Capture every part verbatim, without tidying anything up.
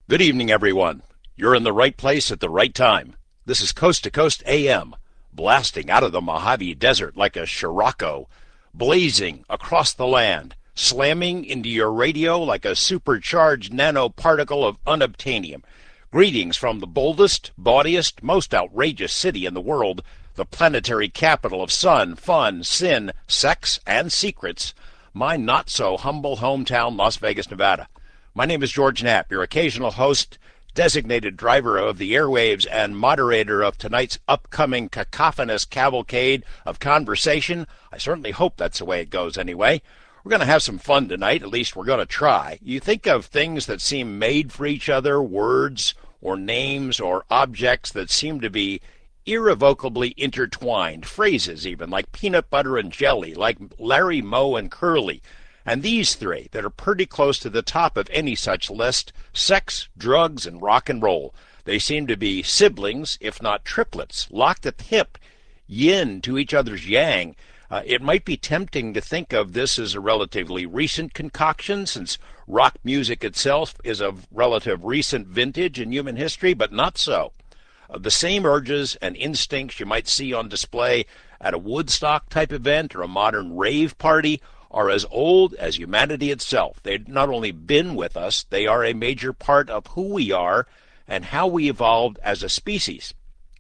Good evening, everyone. You're in the right place at the right time. This is Coast to Coast A M, blasting out of the Mojave Desert like a Scirocco, blazing across the land, slamming into your radio like a supercharged nanoparticle of unobtainium. Greetings from the boldest, bawdiest, most outrageous city in the world, the planetary capital of sun, fun, sin, sex, and secrets, my not-so-humble hometown, Las Vegas, Nevada. My name is George Knapp, your occasional host, designated driver of the airwaves, and moderator of tonight's upcoming cacophonous cavalcade of conversation. I certainly hope that's the way it goes anyway. We're going to have some fun tonight, at least we're going to try. You think of things that seem made for each other, words or names or objects that seem to be irrevocably intertwined, phrases even, like peanut butter and jelly, like Larry, Moe, and Curly. And these three that are pretty close to the top of any such list, sex, drugs, and rock and roll. They seem to be siblings, if not triplets, locked at the hip, yin to each other's yang. Uh, it might be tempting to think of this as a relatively recent concoction, since rock music itself is of relative recent vintage in human history, but not so. Uh, the same urges and instincts you might see on display at a Woodstock-type event or a modern rave party are as old as humanity itself. They've not only been with us, they are a major part of who we are and how we evolved as a species.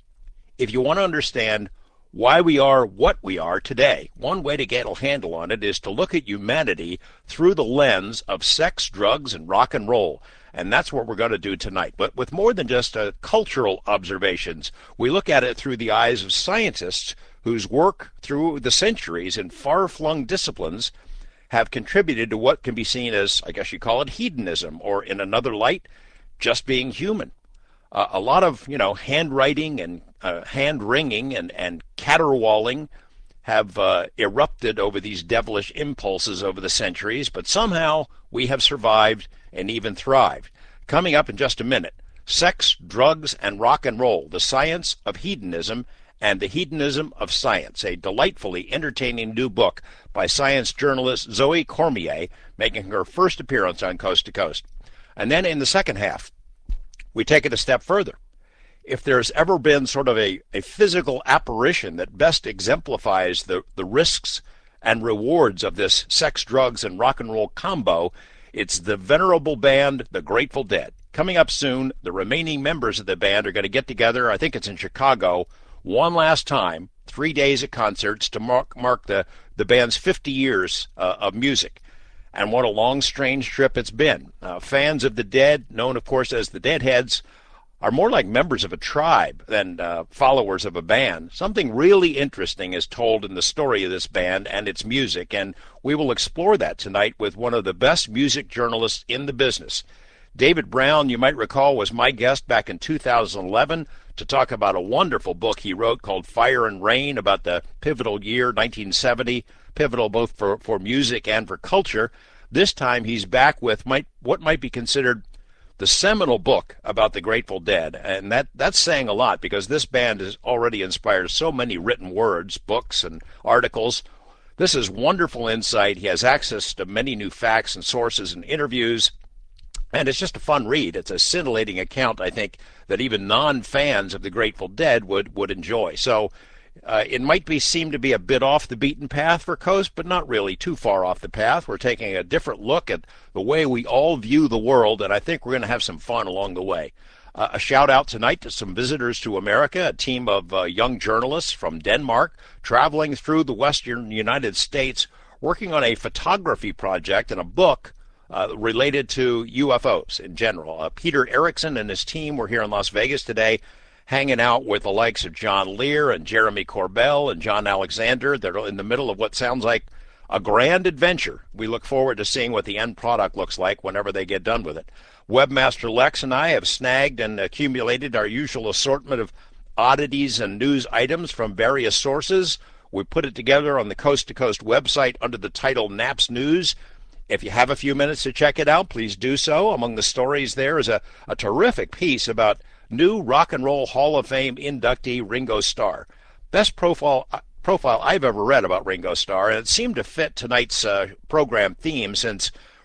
If you want to understand why we are what we are today, one way to get a handle on it is to look at humanity through the lens of sex, drugs, and rock and roll. And that's what we're going to do tonight. But with more than just uh, cultural observations, we look at it through the eyes of scientists whose work through the centuries in far-flung disciplines have contributed to what can be seen as, I guess you call it, hedonism, or in another light, just being human. Uh, a lot of, you know, handwriting and uh, hand-wringing and, and caterwauling have uh, erupted over these devilish impulses over the centuries, but somehow we have survived and even thrived. Coming up in just a minute, sex, drugs, and rock and roll, the science of hedonism and the Hedonism of Science, a delightfully entertaining new book by science journalist Zoe Cormier, making her first appearance on Coast to Coast. And then in the second half, we take it a step further. If there's ever been sort of a, a physical apparition that best exemplifies the, the risks and rewards of this sex, drugs, and rock and roll combo, it's the venerable band, the Grateful Dead. Coming up soon, the remaining members of the band are going to get together, I think it's in Chicago, one last time, three days of concerts to mark, mark the, the band's fifty years uh, of music. And what a long, strange trip it's been. Uh, fans of the Dead, known, of course, as the Deadheads, are more like members of a tribe than uh, followers of a band. Something really interesting is told in the story of this band and its music, and we will explore that tonight with one of the best music journalists in the business. David Brown, you might recall, was my guest back in two thousand eleven to talk about a wonderful book he wrote called Fire and Rain about the pivotal year nineteen seventy, pivotal both for, for music and for culture. This time he's back with might, what might be considered the seminal book about the Grateful Dead, and that, that's saying a lot because this band has already inspired so many written words, books, and articles. This is wonderful insight. He has access to many new facts and sources and interviews. And it's just a fun read. It's a scintillating account, I think, that even non-fans of the Grateful Dead would, would enjoy. So uh, it might be seem to be a bit off the beaten path for Coast, but not really too far off the path. We're taking a different look at the way we all view the world, and I think we're going to have some fun along the way. Uh, a shout out tonight to some visitors to America, a team of uh, young journalists from Denmark traveling through the western United States, working on a photography project and a book Uh, related to U F Os in general. Uh, Peter Erickson and his team were here in Las Vegas today, hanging out with the likes of John Lear and Jeremy Corbell and John Alexander. They're in the middle of what sounds like a grand adventure. We look forward to seeing what the end product looks like whenever they get done with it. Webmaster Lex and I have snagged and accumulated our usual assortment of oddities and news items from various sources. We put it together on the Coast to Coast website under the title Knapp's News. If you have a few minutes to check it out, please do so. Among the stories there is a, a terrific piece about new Rock and Roll Hall of Fame inductee Ringo Starr. Best profile profile I've ever read about Ringo Starr, and it seemed to fit tonight's uh, program theme since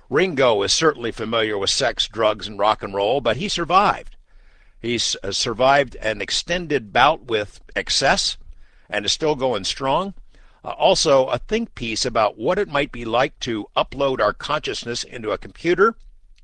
Ringo is certainly familiar with sex, drugs, and rock and roll, but he survived. He's uh, survived an extended bout with excess and is still going strong. Uh, also, a think piece about what it might be like to upload our consciousness into a computer,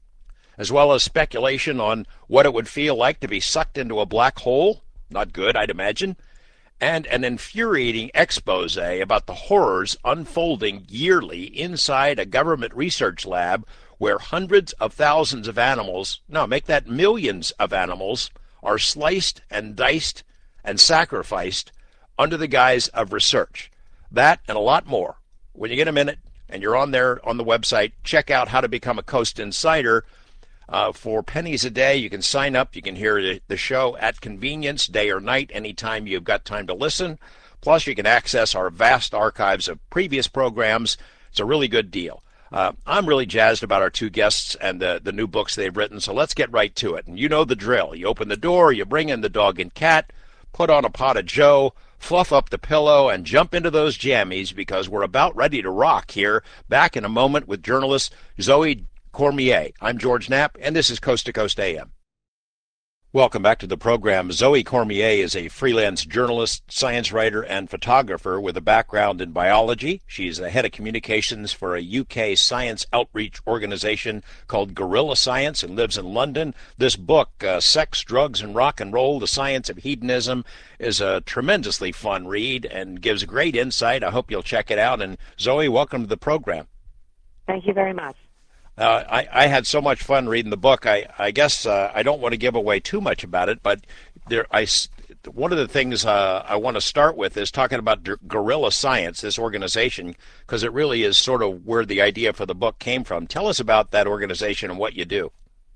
as well as speculation on what it would feel like to be sucked into a black hole. Not good, I'd imagine. And an infuriating expose about the horrors unfolding yearly inside a government research lab where hundreds of thousands of animals, no, make that millions of animals, are sliced and diced and sacrificed under the guise of research. That and a lot more. When you get a minute and you're on there on the website, check out how to become a Coast Insider. Uh, for pennies a day, you can sign up. You can hear the, the show at convenience, day or night, anytime you've got time to listen. Plus, you can access our vast archives of previous programs. It's a really good deal. Uh, I'm really jazzed about our two guests and the, the new books they've written, so let's get right to it. And you know the drill. You open the door, you bring in the dog and cat, put on a pot of joe, fluff up the pillow, and jump into those jammies because we're about ready to rock here. Back in a moment with journalist Zoe Cormier. I'm George Knapp, and this is Coast to Coast A M. Welcome back to the program. Zoe Cormier is a freelance journalist, science writer, and photographer with a background in biology. She's the head of communications for a U K science outreach organization called Gorilla Science and lives in London. This book, uh, Sex, Drugs, and Rock and Roll, The Science of Hedonism, is a tremendously fun read and gives great insight. I hope you'll check it out. And Zoe, welcome to the program. Thank you very much. Uh, I, I had so much fun reading the book. I, I guess uh, I don't want to give away too much about it, but there, I, one of the things uh, I want to start with is talking about Gorilla Science, this organization, because it really is sort of where the idea for the book came from. Tell us about that organization and what you do.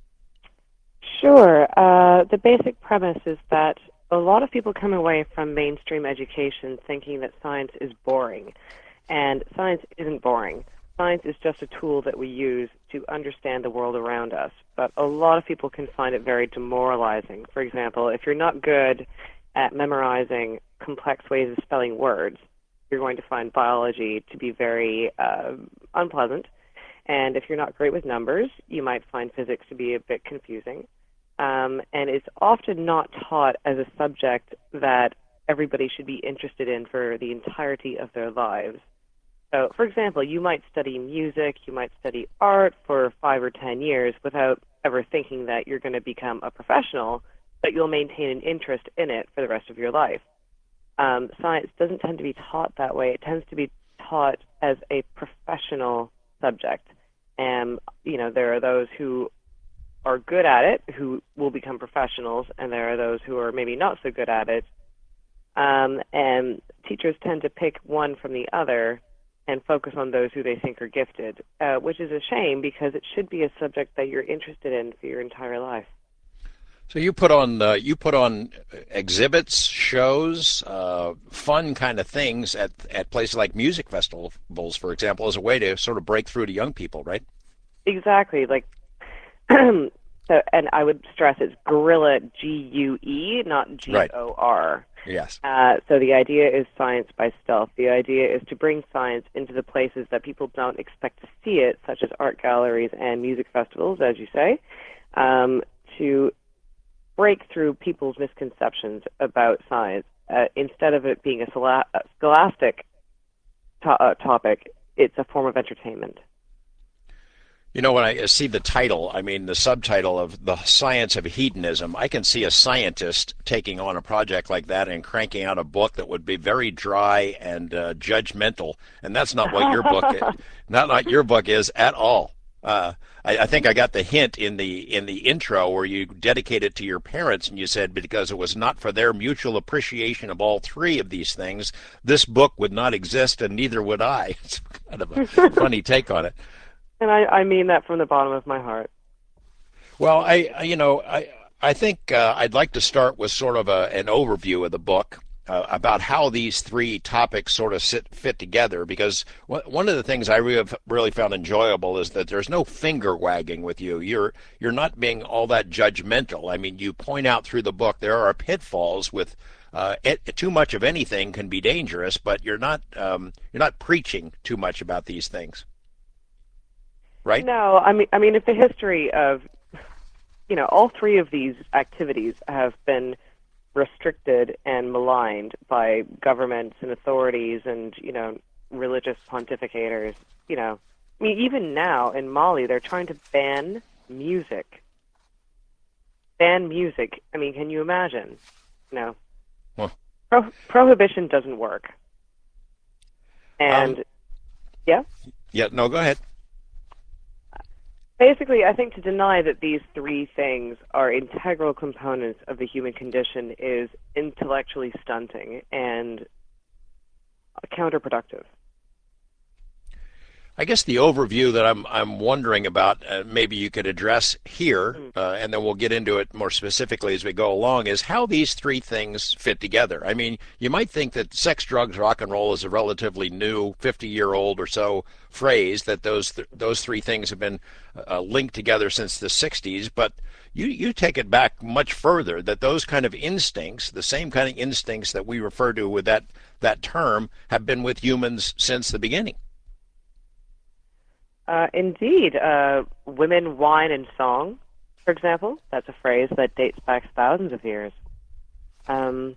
Sure. Uh, the basic premise is that a lot of people come away from mainstream education thinking that science is boring, and science isn't boring. Science is just a tool that we use to understand the world around us, but a lot of people can find it very demoralizing. For example, if you're not good at memorizing complex ways of spelling words, you're going to find biology to be very uh, unpleasant. And if you're not great with numbers, you might find physics to be a bit confusing. Um, and it's often not taught as a subject that everybody should be interested in for the entirety of their lives. So, for example, you might study music, you might study art for five or ten years without ever thinking that you're going to become a professional, but you'll maintain an interest in it for the rest of your life. Um, science doesn't tend to be taught that way. It tends to be taught as a professional subject. And, you know, there are those who are good at it, who will become professionals, and there are those who are maybe not so good at it. Um, and teachers tend to pick one from the other and focus on those who they think are gifted, uh, which is a shame because it should be a subject that you're interested in for your entire life. So you put on uh, you put on exhibits, shows, uh, fun kind of things at at places like music festivals, for example, as a way to sort of break through to young people, right? Exactly. Like, so, and I would stress it's Gorilla, G U E, not G O R. Right. Yes. Uh, so the idea is science by stealth. The idea is to bring science into the places that people don't expect to see it, such as art galleries and music festivals, as you say, um, to break through people's misconceptions about science. Uh, instead of it being a scholastic to- uh, topic, it's a form of entertainment. You know, when I see the title, I mean the subtitle of The Science of Hedonism, I can see a scientist taking on a project like that and cranking out a book that would be very dry and uh, judgmental, and that's not what your book is. Not what your book is at all. Uh, I, I think I got the hint in the in the intro where you dedicate it to your parents, and you said because it was not for their mutual appreciation of all three of these things, this book would not exist, and neither would I. It's kind of a funny take on it. And I, I mean that from the bottom of my heart. Well, I, I you know, I I think uh, I'd like to start with sort of a, an overview of the book uh, about how these three topics sort of sit, fit together. Because one of the things I really, really found enjoyable is that there's no finger wagging with you. You're you're not being all that judgmental. I mean, you point out through the book there are pitfalls with. Uh, it, too much of anything can be dangerous, but you're not um, you're not preaching too much about these things. right? No, I mean, I mean, if the history of, you know, all three of these activities have been restricted and maligned by governments and authorities and, you know, religious pontificators. You know, I mean, even now in Mali, they're trying to ban music. Ban music. I mean, can you imagine? You know, Well, pro- prohibition doesn't work. And um, yeah, yeah, no, go ahead. basically, I think to deny that these three things are integral components of the human condition is intellectually stunting and counterproductive. I guess the overview that I'm I'm wondering about, uh, maybe you could address here, Mm. uh, and then we'll get into it more specifically as we go along, is how these three things fit together. I mean, you might think that sex, drugs, rock and roll is a relatively new, fifty-year-old or so phrase, that those th- those three things have been uh, linked together since the sixties, but you you take it back much further, that those kind of instincts, the same kind of instincts that we refer to with that that term, have been with humans since the beginning. Uh, indeed, uh, women, wine, and song, for example, that's a phrase that dates back thousands of years. Um,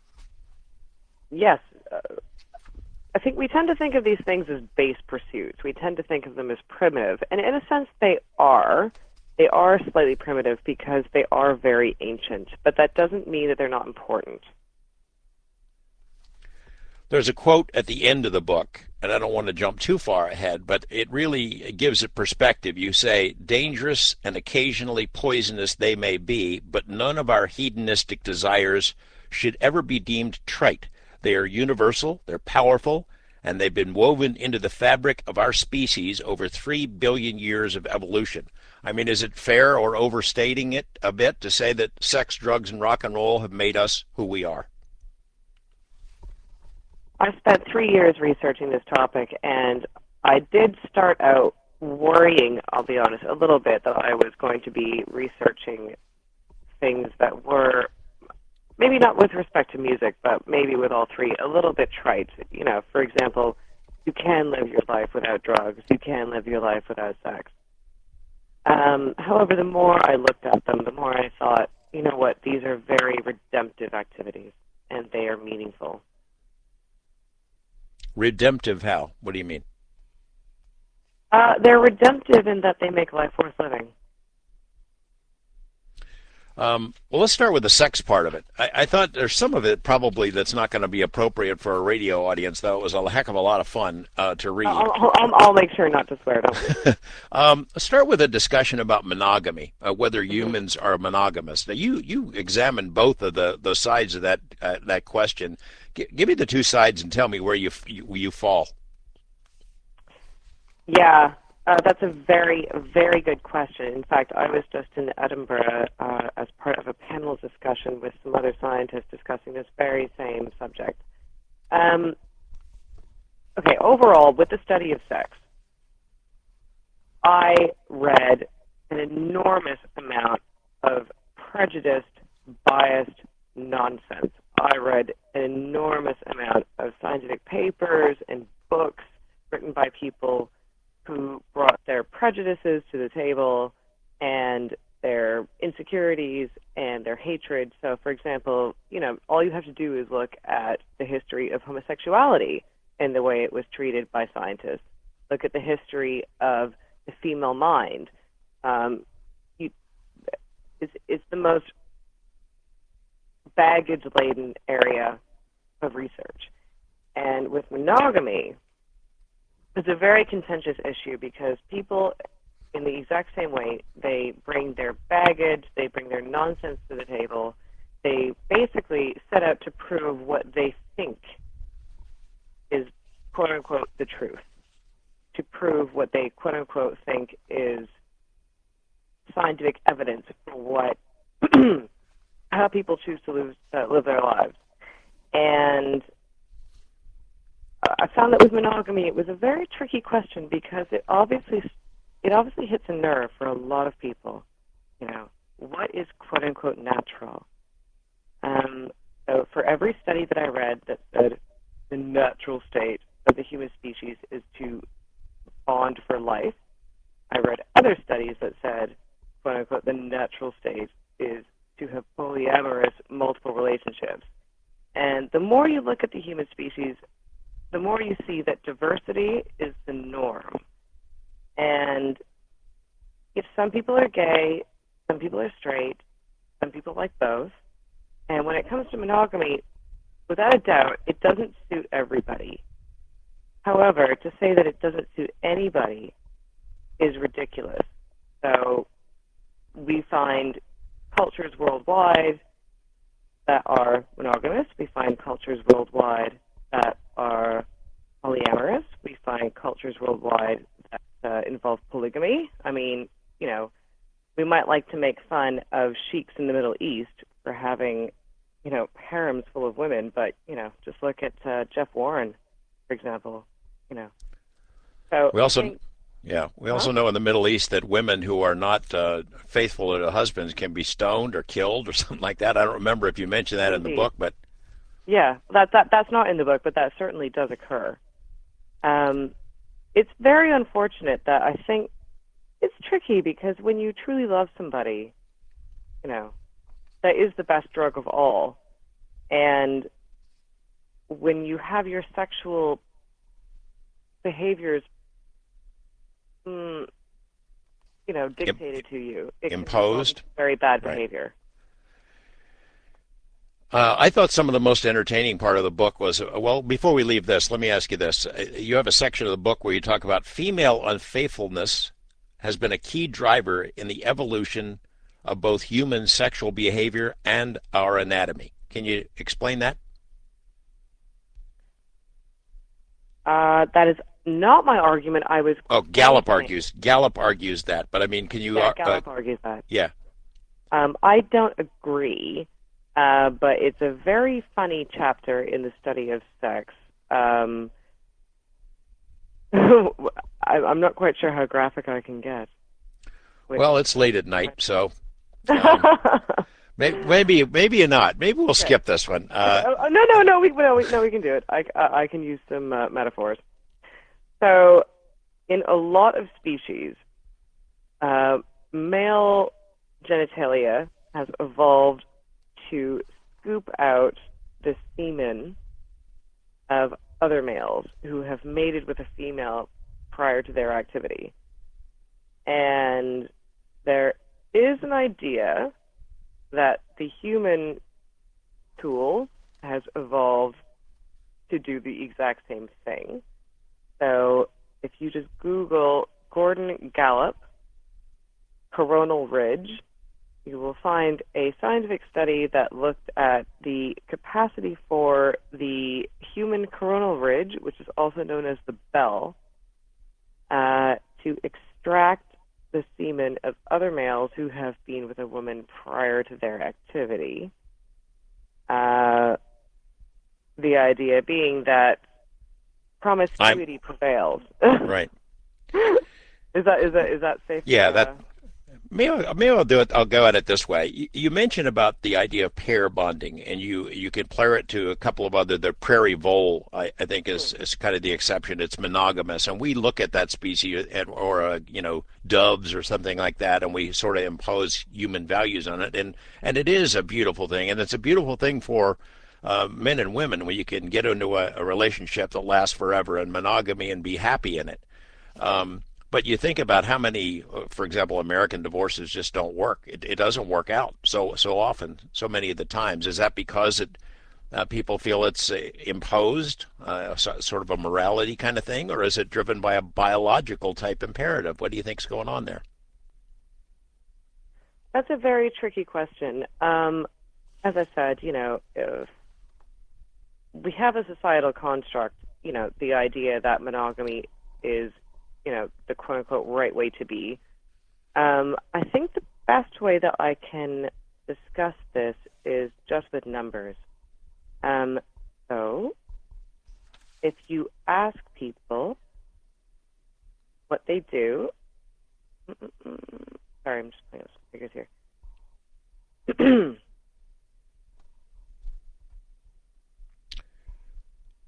yes, uh, I think we tend to think of these things as base pursuits. We tend to think of them as primitive, and in a sense, they are. They are slightly primitive because they are very ancient, but that doesn't mean that they're not important. There's a quote at the end of the book, and I don't want to jump too far ahead, but it really gives it perspective. You say, dangerous and occasionally poisonous they may be, but none of our hedonistic desires should ever be deemed trite. They are universal, they're powerful, and they've been woven into the fabric of our species over three billion years of evolution. I mean, is it fair or overstating it a bit to say that sex, drugs, and rock and roll have made us who we are? I spent three years researching this topic, and I did start out worrying, I'll be honest, a little bit that I was going to be researching things that were maybe not with respect to music, but maybe with all three, a little bit trite. You know, for example, you can live your life without drugs. You can live your life without sex. Um, however, the more I looked at them, the more I thought, you know what, these are very redemptive activities, and they are meaningful. Redemptive how? What do you mean? Uh, they're redemptive in that they make life worth living. Um, well, let's start with the sex part of it. I, I thought there's some of it probably that's not going to be appropriate for a radio audience, though it was a heck of a lot of fun uh, to read. I'll, I'll, I'll make sure not to swear, don't um, let's start with a discussion about monogamy, uh, whether mm-hmm. humans are monogamous. Now, you you examined both of the, the sides of that uh, that question. G- give me the two sides and tell me where you you, you fall. Yeah, uh, that's a very, very good question. In fact, I was just in Edinburgh uh, as part of a panel discussion with some other scientists discussing this very same subject. Um, okay, overall, with the study of sex, I read an enormous amount of prejudiced, biased nonsense. I read an enormous amount of scientific papers and books written by people who brought their prejudices to the table and their insecurities and their hatred. So, for example, you know, all you have to do is look at the history of homosexuality and the way it was treated by scientists. Look at the history of the female mind. Um, you, it's, it's the most baggage-laden area of research. And with monogamy, it's a very contentious issue because people, in the exact same way, they bring their baggage, they bring their nonsense to the table. They basically set out to prove what they think is, quote unquote, the truth, to prove what they, quote unquote, think is scientific evidence for what, how people choose to live, uh, live their lives. And I found that with monogamy, it was a very tricky question because it obviously it obviously hits a nerve for a lot of people. You know, what is quote unquote natural? Um, so for every study that I read that said the natural state of the human species is to bond for life, I read other studies that said, quote unquote, the natural state is to have polyamorous multiple relationships. And the more you look at the human species, the more you see that diversity is the norm. And if some people are gay, some people are straight, some people like both. And when it comes to monogamy, without a doubt, it doesn't suit everybody. However, to say that it doesn't suit anybody is ridiculous. So we find cultures worldwide that are monogamous. We find cultures worldwide that are polyamorous. We find cultures worldwide that uh, involve polygamy. I mean, you know, we might like to make fun of sheiks in the Middle East for having, you know, harems full of women, but, you know, just look at uh, Jeff Warren, for example, you know. So We also, think, yeah, we huh? also know in the Middle East that women who are not uh, faithful to their husbands can be stoned or killed or something like that. I don't remember if you mentioned that in the Indeed. book, but Yeah, that, that that's not in the book, but that certainly does occur. Um, it's very unfortunate that I think it's tricky because when you truly love somebody, you know, that is the best drug of all. And when you have your sexual behaviors, mm, you know, dictated to you, it can result imposed. in very bad Right. behavior. Uh, I thought some of the most entertaining part of the book was, uh, well, before we leave this, let me ask you this. Uh, You have a section of the book where you talk about female unfaithfulness has been a key driver in the evolution of both human sexual behavior and our anatomy. Can you explain that? Uh, that is not my argument. I was Oh, Gallup quoting- argues. Gallup argues that, but I mean, can you? Yeah, uh, Gallup argues that. yeah. Um, I don't agree, uh, but it's a very funny chapter in the study of sex. Um, I, I'm not quite sure how graphic I can get. With- Well, it's late at night, so um, maybe maybe maybe not. Maybe we'll skip this one. Uh, Oh, oh, no, no, no, we, no, we, no, we can do it. I, I, I can use some uh, metaphors. So, in a lot of species, uh, male genitalia has evolved to scoop out the semen of other males who have mated with a female prior to their activity. And there is an idea that the human tool has evolved to do the exact same thing. So if you just Google Gordon Gallup coronal ridge, you will find a scientific study that looked at the capacity for the human coronal ridge, which is also known as the bell, uh, to extract the semen of other males who have been with a woman prior to their activity. Uh, the idea being that promiscuity I'm, prevails. Right. Is that is that is that safe? Yeah, to, that uh, maybe maybe I'll do it. I'll go at it this way. You, you mentioned about the idea of pair bonding, and you you can pair it to a couple of other. The prairie vole, I, I think, is is kind of the exception. It's monogamous, and we look at that species at, or uh, you know doves or something like that, and we sort of impose human values on it, and and it is a beautiful thing, and it's a beautiful thing for uh, men and women when you can get into a, a relationship that lasts forever and monogamy and be happy in it. Um, But you think about how many, for example, American divorces just don't work. It, it doesn't work out so so often, so many of the times. Is that because it uh, people feel it's uh, imposed, uh, so, sort of a morality kind of thing, or is it driven by a biological type imperative? What do you think's going on there? That's a very tricky question. Um, as I said, you know, if we have a societal construct, you know, the idea that monogamy is, you know, the quote-unquote right way to be. Um, I think the best way that I can discuss this is just with numbers. Um, so, if you ask people what they do, sorry, I'm just playing with some figures here.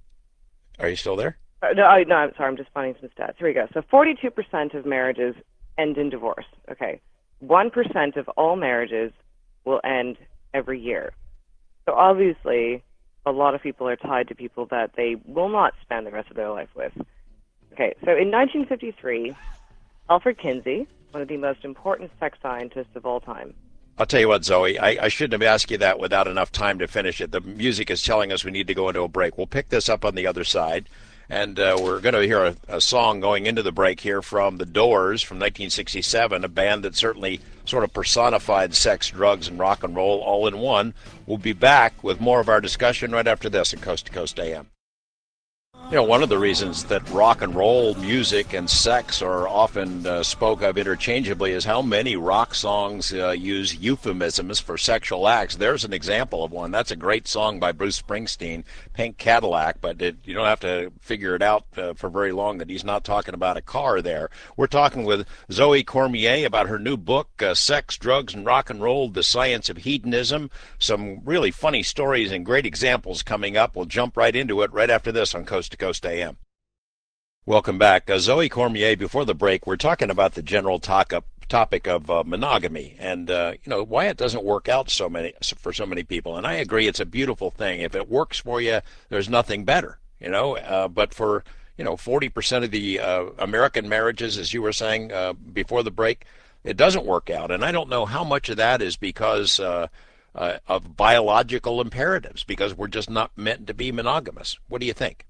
Are you still there? Uh, no, I, no, I'm sorry. I'm just finding some stats. Here we go. So forty-two percent of marriages end in divorce. Okay, one percent of all marriages will end every year. So obviously, a lot of people are tied to people that they will not spend the rest of their life with. Okay, so in nineteen fifty-three, Alfred Kinsey, one of the most important sex scientists of all time. I'll tell you what, Zoe, I, I shouldn't have asked you that without enough time to finish it. The music is telling us we need to go into a break. We'll pick this up on the other side, and uh, we're going to hear a, a song going into the break here from The Doors from nineteen sixty-seven, a band that certainly sort of personified sex, drugs, and rock and roll all in one. We'll be back with more of our discussion right after this on Coast to Coast A M. You know, one of the reasons that rock and roll music and sex are often uh, spoke of interchangeably is how many rock songs uh, use euphemisms for sexual acts. There's an example of one. That's a great song by Bruce Springsteen, Pink Cadillac, but it, you don't have to figure it out uh, for very long that he's not talking about a car there. We're talking with Zoe Cormier about her new book, uh, Sex, Drugs, and Rock and Roll, The Science of Hedonism. Some really funny stories and great examples coming up. We'll jump right into it right after this on Coast to Coast A M. Welcome back. Uh, Zoe Cormier, before the break, we're talking about the general talk up, topic of uh, monogamy and, uh, you know, why it doesn't work out so many for so many people. And I agree, it's a beautiful thing. If it works for you, there's nothing better, you know. Uh, but for, you know, forty percent of the uh, American marriages, as you were saying uh, before the break, it doesn't work out. And I don't know how much of that is because uh, uh, of biological imperatives, because we're just not meant to be monogamous. What do you think?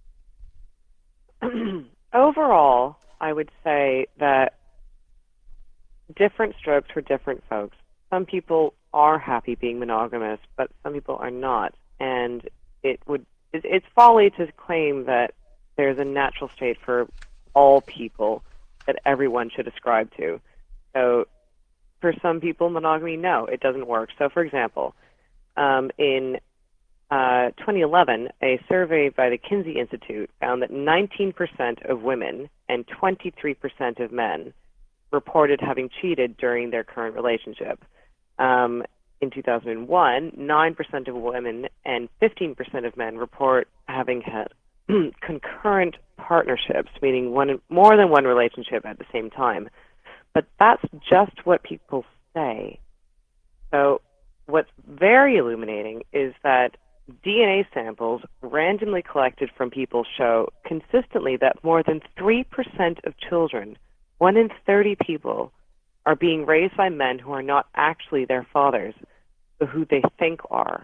Overall, I would say that different strokes for different folks. Some people are happy being monogamous, but some people are not. And it would it, it's folly to claim that there's a natural state for all people that everyone should ascribe to. So for some people, monogamy, no, it doesn't work. So for example, um, in Uh, twenty eleven, a survey by the Kinsey Institute found that nineteen percent of women and twenty-three percent of men reported having cheated during their current relationship. Um, in two thousand one, nine percent of women and fifteen percent of men report having had concurrent partnerships, meaning one more than one relationship at the same time. But that's just what people say. So what's very illuminating is that D N A samples randomly collected from people show consistently that more than three percent of children, one in thirty people, are being raised by men who are not actually their fathers, but who they think are.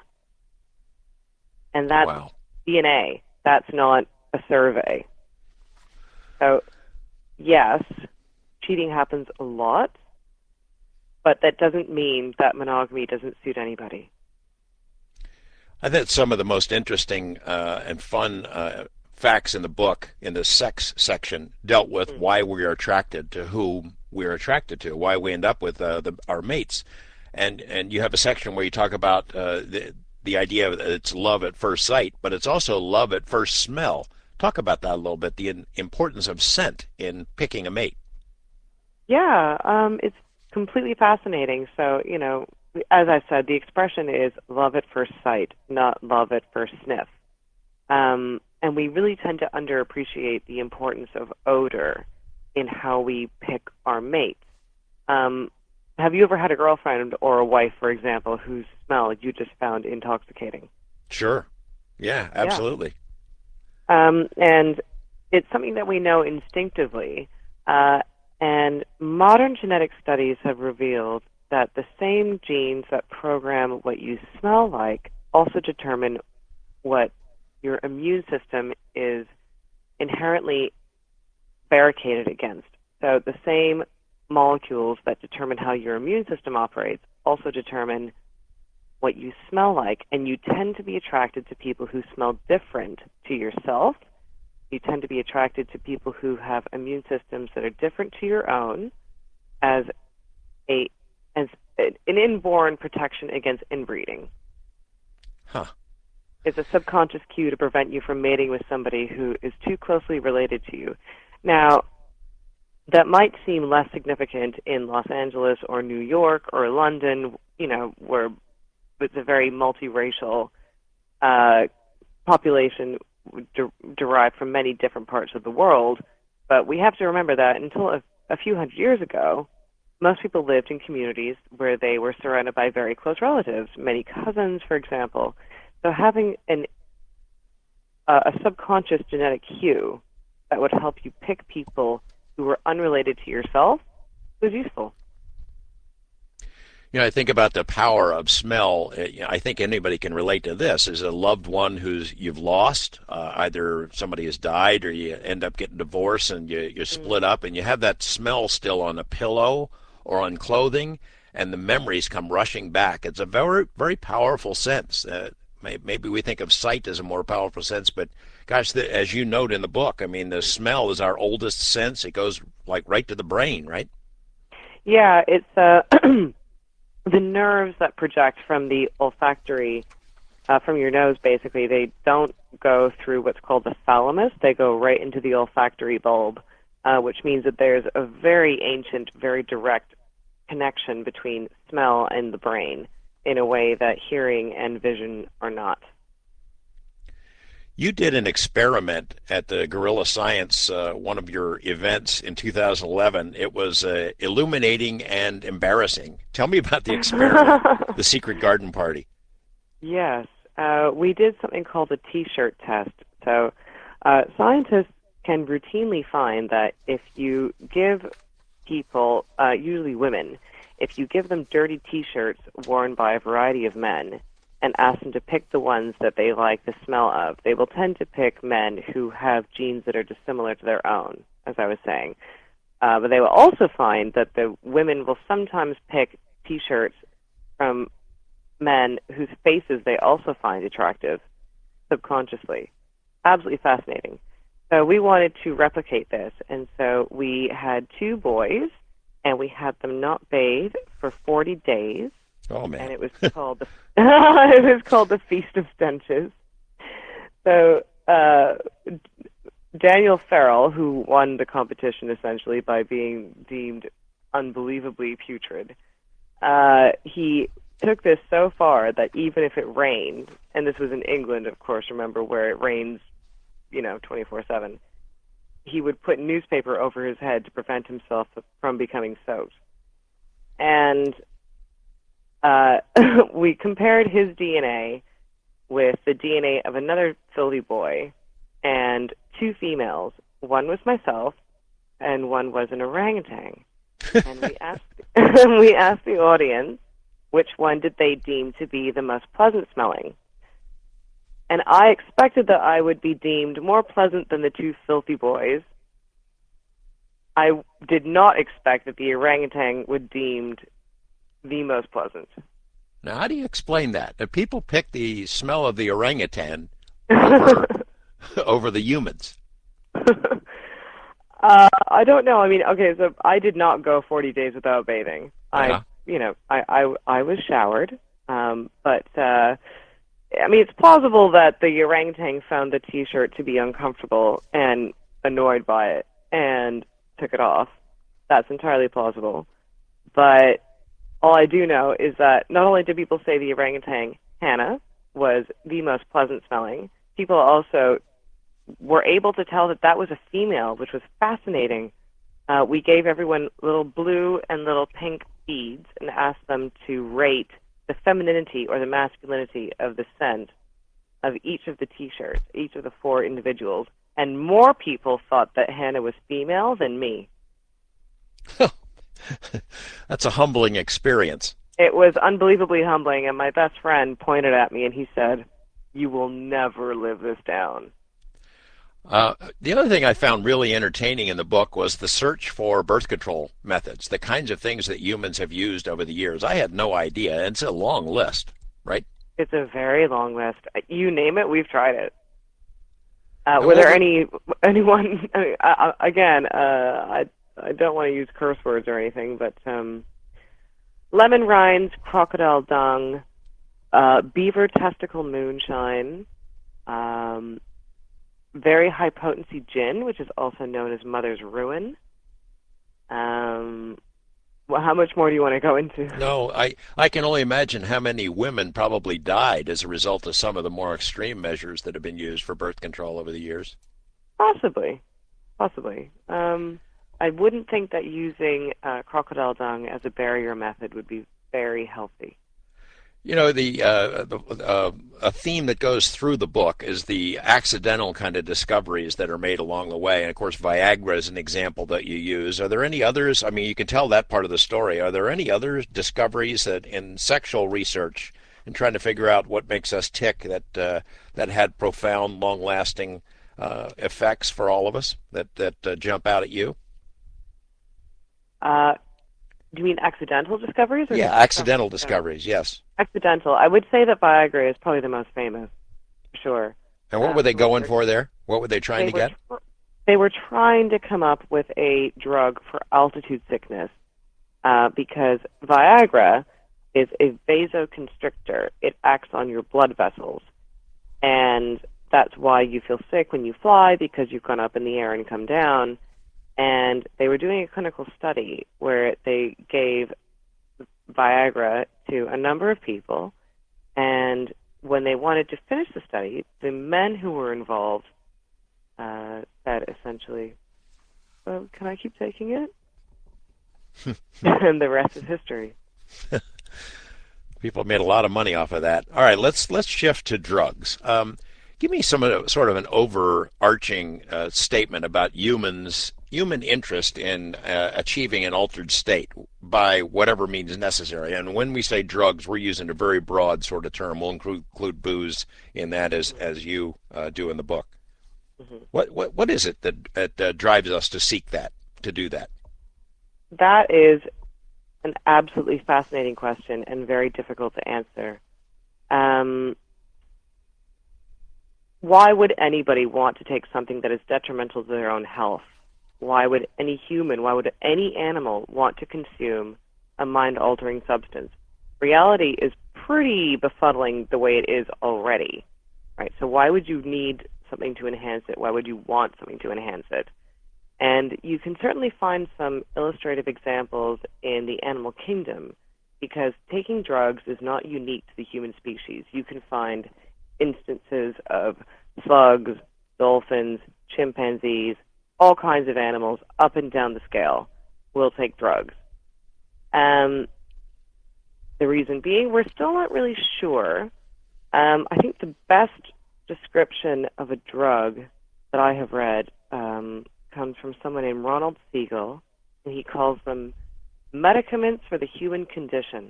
And that's Wow. D N A. That's not a survey. So, yes, cheating happens a lot, but that doesn't mean that monogamy doesn't suit anybody. I think some of the most interesting uh, and fun uh, facts in the book, in the sex section, dealt with mm. why we are attracted to who we're attracted to, why we end up with uh, the, our mates. And and you have a section where you talk about uh, the, the idea that it's love at first sight, but it's also love at first smell. Talk about that a little bit, the importance of scent in picking a mate. Yeah, um, it's completely fascinating. So, you know, as I said, the expression is love at first sight, not love at first sniff. Um, and we really tend to underappreciate the importance of odor in how we pick our mates. Um, have you ever had a girlfriend or a wife, for example, whose smell you just found intoxicating? Sure. Yeah, absolutely. Yeah. Um, and it's something that we know instinctively. Uh, and modern genetic studies have revealed that the same genes that program what you smell like also determine what your immune system is inherently barricaded against. So the same molecules that determine how your immune system operates also determine what you smell like, and you tend to be attracted to people who smell different to yourself. You tend to be attracted to people who have immune systems that are different to your own as a as an inborn protection against inbreeding. Huh. It's a subconscious cue to prevent you from mating with somebody who is too closely related to you. Now, that might seem less significant in Los Angeles or New York or London, you know, where it's a very multiracial uh, population de- derived from many different parts of the world. But we have to remember that until a, a few hundred years ago, most people lived in communities where they were surrounded by very close relatives, many cousins, for example. So having an, uh, a subconscious genetic cue that would help you pick people who were unrelated to yourself was useful. You know, I think about the power of smell. Uh, you know, I think anybody can relate to this. Is a loved one who's you've lost, uh, either somebody has died or you end up getting divorced and you you split Mm. up, and you have that smell still on a pillow or on clothing, and the memories come rushing back. It's a very very powerful sense. Uh, may, maybe we think of sight as a more powerful sense, but gosh, the, as you note in the book, I mean, the smell is our oldest sense. It goes like right to the brain, right? Yeah, it's uh, the nerves that project from the olfactory, uh, from your nose, basically. They don't go through what's called the thalamus. They go right into the olfactory bulb, uh, which means that there's a very ancient, very direct connection between smell and the brain in a way that hearing and vision are not. You did an experiment at the Gorilla Science, uh, one of your events in two thousand eleven. It was uh, illuminating and embarrassing. Tell me about the experiment, the Secret Garden Party. Yes, uh, we did something called a T-shirt test. So uh, scientists can routinely find that if you give people, uh, usually women, if you give them dirty T-shirts worn by a variety of men and ask them to pick the ones that they like the smell of, they will tend to pick men who have genes that are dissimilar to their own, as I was saying. Uh, but they will also find that the women will sometimes pick T-shirts from men whose faces they also find attractive subconsciously. Absolutely fascinating. So we wanted to replicate this, and so we had two boys, and we had them not bathe for forty days, Oh and man. it was called the it was called the Feast of Stenches. So uh, Daniel Farrell, who won the competition essentially by being deemed unbelievably putrid, uh, he took this so far that even if it rained, and this was in England, of course, remember, where it rains, you know, twenty-four seven, he would put newspaper over his head to prevent himself from becoming soaked. And uh, we compared his D N A with the D N A of another filthy boy and two females. One was myself, and one was an orangutan. And we asked we asked the audience which one did they deem to be the most pleasant smelling. And I expected that I would be deemed more pleasant than the two filthy boys. I did not expect that the orangutan would be deemed the most pleasant. Now, how do you explain that? Do people pick the smell of the orangutan over over the humans? uh, I don't know. I mean, okay, so I did not go forty days without bathing. I, Yeah. you know, I, I, I was showered, um, but uh, I mean, it's plausible that the orangutan found the T-shirt to be uncomfortable and annoyed by it and took it off. That's entirely plausible. But all I do know is that not only did people say the orangutan, Hannah, was the most pleasant smelling, people also were able to tell that that was a female, which was fascinating. Uh, we gave everyone little blue and little pink beads and asked them to rate the femininity or the masculinity of the scent of each of the T-shirts, each of the four individuals. And more people thought that Hannah was female than me. That's a humbling experience. It was unbelievably humbling, and my best friend pointed at me and he said, "You will never live this down." Uh, the other thing I found really entertaining in the book was the search for birth control methods, the kinds of things that humans have used over the years. I had no idea. It's a long list, right? It's a very long list. You name it, we've tried it. Uh, And were what there was any anyone? I mean, I, I, again, uh, I I don't want to use curse words or anything, but um, lemon rinds, crocodile dung, uh, beaver testicle moonshine, um, very high potency gin, which is also known as Mother's Ruin. Um, well, how much more do you want to go into? No, I, I can only imagine how many women probably died as a result of some of the more extreme measures that have been used for birth control over the years. Possibly, possibly. Um, I wouldn't think that using uh, crocodile dung as a barrier method would be very healthy. You know, the, uh, the uh, a theme that goes through the book is the accidental kind of discoveries that are made along the way. And of course, Viagra is an example that you use. Are there any others? I mean, you can tell that part of the story. Are there any other discoveries that in sexual research and trying to figure out what makes us tick that uh, that had profound, long-lasting uh, effects for all of us that that uh, jump out at you? Uh, do you mean accidental discoveries or Yeah, just accidental discoveries in general? discoveries. Yes. Accidental. I would say that Viagra is probably the most famous, for sure. And what were Um, they for what going they're, for there? What were they trying they to were get? tr- they were trying to come up with a drug for altitude sickness uh, because Viagra is a vasoconstrictor. It acts on your blood vessels, and that's why you feel sick when you fly because you've gone up in the air and come down. And they were doing a clinical study where they gave Viagra to a number of people, and when they wanted to finish the study, the men who were involved uh, said essentially, well, can I keep taking it? And the rest is history. People made a lot of money off of that. All right, let's let's shift to drugs. Um, give me some of- sort of an overarching uh, statement about humans, human interest in uh, achieving an altered state by whatever means necessary. And when we say drugs, we're using a very broad sort of term. We'll include, include booze in that, as as you uh, do in the book. hmm What what what is it that that uh, drives us to seek that, to do that? That is an absolutely fascinating question and very difficult to answer. Um, why would anybody want to take something that is detrimental to their own health? Why would any human, why would any animal want to consume a mind-altering substance? Reality is pretty befuddling the way it is already, right? So why would you need something to enhance it? Why would you want something to enhance it? And you can certainly find some illustrative examples in the animal kingdom because taking drugs is not unique to the human species. You can find instances of slugs, dolphins, chimpanzees, all kinds of animals up and down the scale will take drugs. Um, the reason being, we're still not really sure. Um, I think the best description of a drug that I have read um, comes from someone named Ronald Siegel, and he calls them medicaments for the human condition.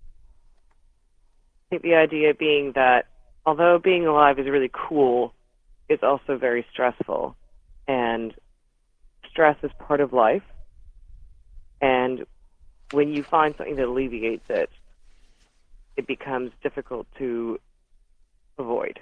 I think the idea being that although being alive is really cool, it's also very stressful, and stress is part of life, and when you find something that alleviates it, it becomes difficult to avoid.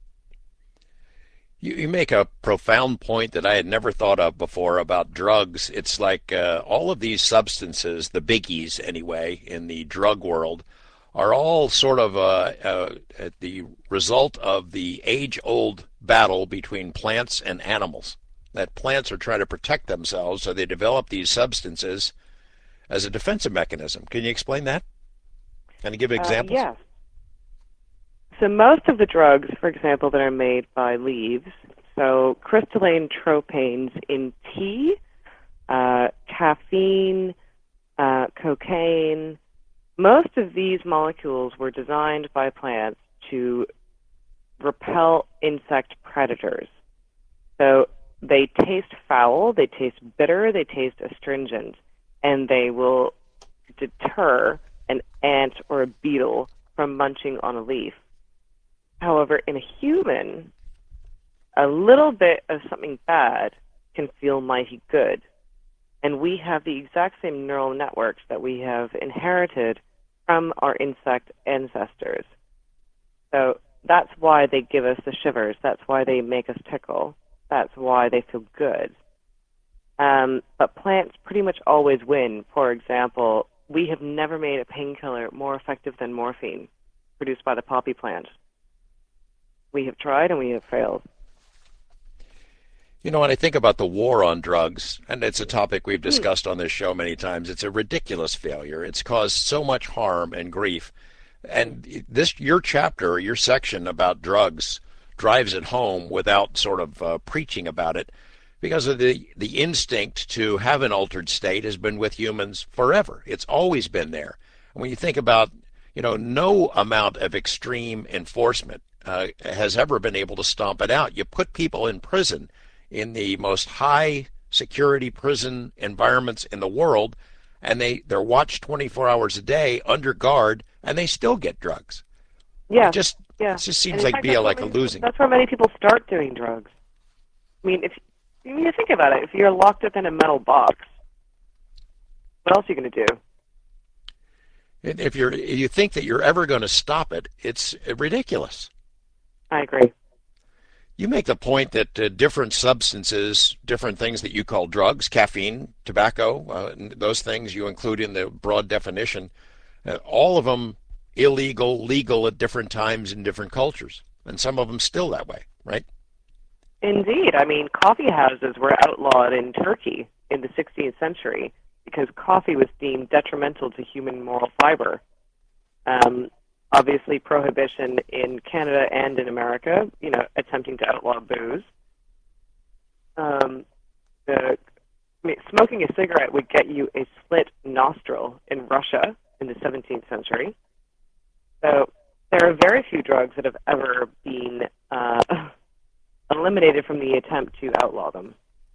You, you make a profound point that I had never thought of before about drugs. It's like uh, all of these substances, the biggies anyway, in the drug world, are all sort of uh, uh, the result of the age-old battle between plants and animals. That plants are trying to protect themselves, so they develop these substances as a defensive mechanism. Can you explain that? Can you give Uh, examples? yes. So most of the drugs, for example, that are made by leaves, so crystalline tropanes in tea, uh, caffeine, uh, cocaine, most of these molecules were designed by plants to repel insect predators. So they taste foul, they taste bitter, they taste astringent, and they will deter an ant or a beetle from munching on a leaf. However, in a human, a little bit of something bad can feel mighty good. And we have the exact same neural networks that we have inherited from our insect ancestors. So that's why they give us the shivers. That's why they make us tickle. That's why they feel good. Um, but plants pretty much always win. For example, we have never made a painkiller more effective than morphine produced by the poppy plant. We have tried and we have failed. You know, when I think about the war on drugs, and it's a topic we've discussed on this show many times, it's a ridiculous failure. It's caused so much harm and grief. And this, your chapter, your section about drugs drives it home without sort of uh, preaching about it. because of the the instinct to have an altered state has been with humans forever. It's always been there. And when you think about, you know, no amount of extreme enforcement uh, has ever been able to stomp it out. You put people in prison in the most high security prison environments in the world, and they they're watched twenty-four hours a day under guard, and they still get drugs. It Yeah, just it yeah. just And seems in like fact, be a, that's where like a many, losing. that's where many people start doing drugs. I mean, if you, you think about it, if you're locked up in a metal box, what else are you going to do? And if you're if you think that you're ever going to stop it, it's ridiculous. I agree. You make the point that uh, different substances, different things that you call drugs, caffeine, tobacco, uh, those things you include in the broad definition, uh, all of them illegal, legal at different times in different cultures, and some of them still that way, right? Indeed. I mean, coffee houses were outlawed in Turkey in the sixteenth century because coffee was deemed detrimental to human moral fiber. Um, Obviously, prohibition in Canada and in America, you know, attempting to outlaw booze. Um, the, I mean, smoking a cigarette would get you a slit nostril in Russia in the seventeenth century. So there are very few drugs that have ever been uh, eliminated from the attempt to outlaw them.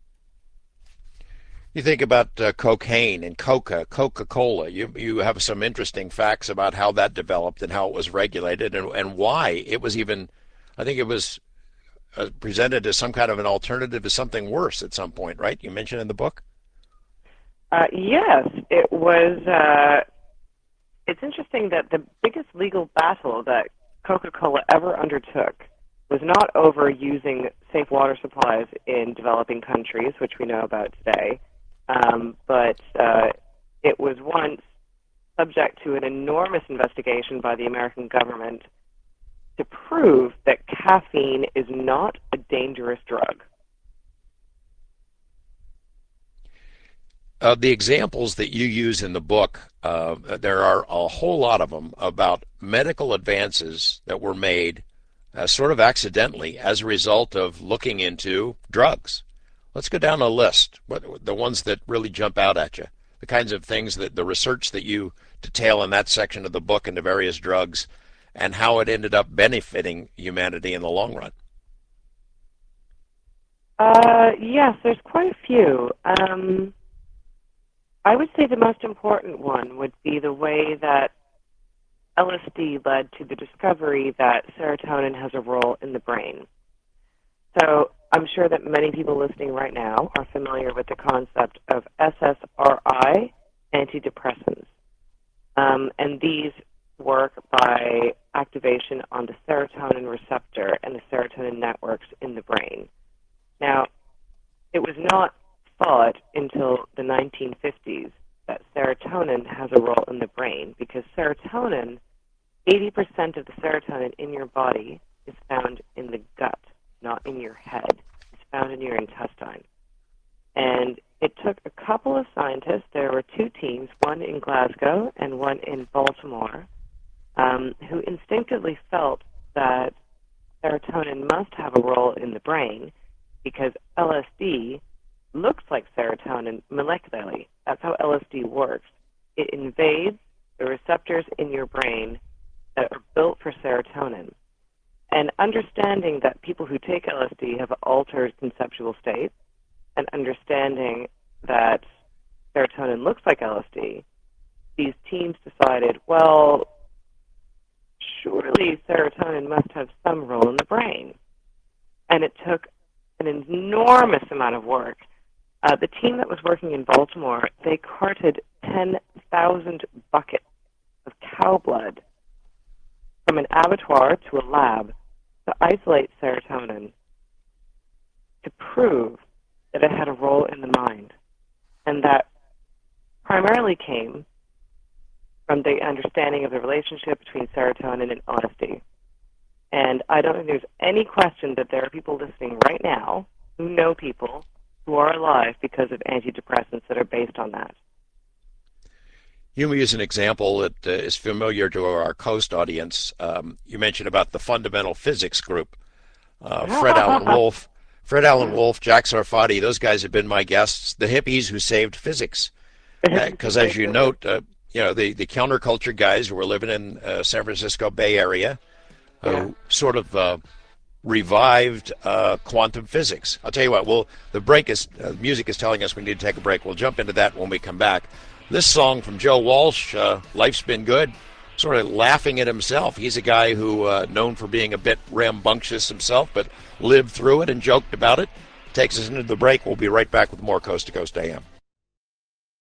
You think about uh, cocaine and Coca, Coca-Cola. You you have some interesting facts about how that developed and how it was regulated and, and why it was even, I think it was uh, presented as some kind of an alternative to something worse at some point, right? You mentioned in the book. Uh, yes, it was. Uh, it's interesting that the biggest legal battle that Coca-Cola ever undertook was not over using safe water supplies in developing countries, which we know about today, um, but uh, it was once subject to an enormous investigation by the American government to prove that caffeine is not a dangerous drug. Uh, the examples that you use in the book, uh, there are a whole lot of them about medical advances that were made uh, sort of accidentally as a result of looking into drugs. Let's go down a list, what, the ones that really jump out at you, the kinds of things that the research that you detail in that section of the book into various drugs and how it ended up benefiting humanity in the long run. Uh, yes, there's quite a few. Um, I would say the most important one would be the way that L S D led to the discovery that serotonin has a role in the brain. So I'm sure that many people listening right now are familiar with the concept of S S R I antidepressants. Um, and these work by activation on the serotonin receptor and the serotonin networks in the brain. Now, it was not thought until the nineteen fifties that serotonin has a role in the brain because serotonin, eighty percent of the serotonin in your body is found in the gut, not in your head. It's found in your intestine. And it took a couple of scientists, there were two teams, one in Glasgow and one in Baltimore, um, who instinctively felt that serotonin must have a role in the brain because L S D looks like serotonin molecularly. That's how L S D works. It invades the receptors in your brain that are built for serotonin. And understanding that people who take L S D have altered conceptual states, and understanding that serotonin looks like L S D, these teams decided, well, surely serotonin must have some role in the brain. And it took an enormous amount of work. Uh, the team that was working in Baltimore, they carted ten thousand buckets of cow blood from an abattoir to a lab to isolate serotonin to prove that it had a role in the mind. And that primarily came from the understanding of the relationship between serotonin and honesty. And I don't think there's any question that there are people listening right now who know people who are alive because of antidepressants that are based on that. You use an example that uh, is familiar to our Coast audience. Um, you mentioned about the fundamental physics group. Uh, Fred Alan Wolf Fred Allen Wolf, Jack Sarfati, those guys have been my guests, the hippies who saved physics. Because uh, as you note, uh, you know, the, the counterculture guys who were living in uh, San Francisco Bay Area, who yeah. sort of uh, revived uh, quantum physics. I'll tell you what, well, the break is, uh, music is telling us we need to take a break. We'll jump into that when we come back. This song from Joe Walsh, uh, Life's Been Good, sort of laughing at himself. He's a guy who, uh, known for being a bit rambunctious himself, but lived through it and joked about it. Takes us into the break. We'll be right back with more Coast to Coast A M.